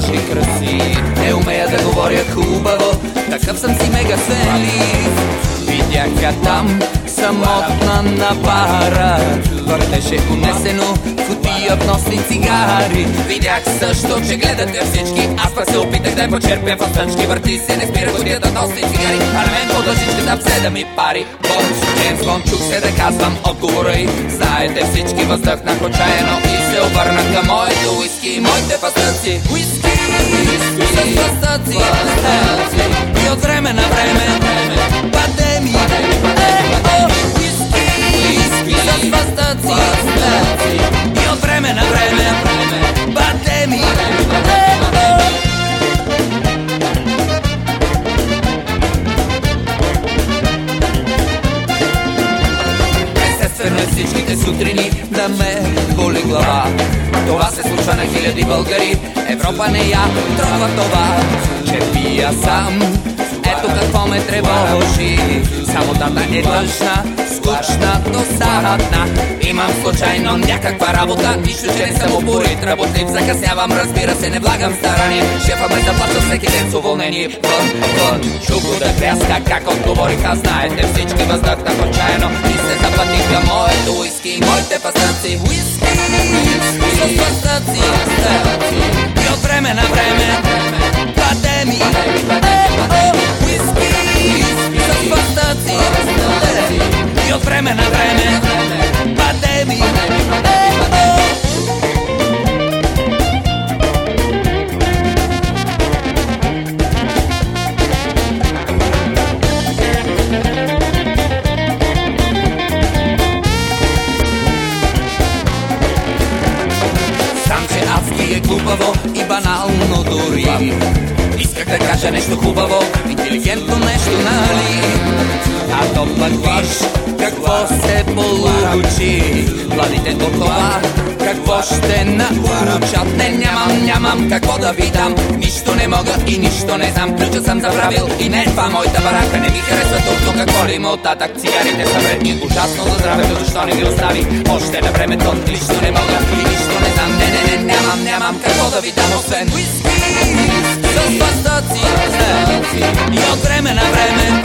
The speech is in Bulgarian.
лъжи краси. Не умея да говоря хубаво, такъв съм си мега свенлив. Видях я там, самотна на бара, въртеше унесено кутия вносни цигари. Видях също, че гледате всички, аз пък се опитах да я почерпя в стънчки. Върти се, не спира кутията носни цигари, а на мен под лъжичката все да ми пари. Бонд, Джеймс Бонд, чух се да казвам отговора й. Знаете всички, въздъхнах отчаяно и се обърнах към моето уиски и моите пастъци. Уиски с пастъци и от време на време бъде ми уиски с пастъци и от време на време бъде ми. Естествено е всичките сутрини да ме боли глава. Това се случва на хиляди българи. Европа не я трогва това, че пия сам. Ето какво ме тревожи. Самотата е тъжна, скучна, досадна. Имам случайно някаква работа, нищо, че не съм упорит, работлив. Закъснявам, разбира се, не влагам старание. Шефа ме заплаща всеки ден с уволнение. Вън, чух да тряска, как отговориха. Знаете всички, въздъхнах отчаяно и се запътих към моето уиски и моите пастъци. Уиски с пастъци и от време на време бъде ми. Уиски с пастъци и от време на време бъде ми. Сам, че адски е глупаво и банално дори. Исках да кажа нещо хубаво, интелигентно нещо, нали? А то пък виж какво се получи. Младите от това какво ще научат. Не, нямам какво да ви дам. Нищо не мога и нищо не знам. Ключа съм забравил и не е това моята барака. Не ми харесва тук, какво ли има оттатък. Цигарите са вредни, ужасно за здравето. Защо не ги остави още на времето? Нищо не мога и нищо не знам. Не, нямам какво да ви дам, освен уиски с пастъци и от време на време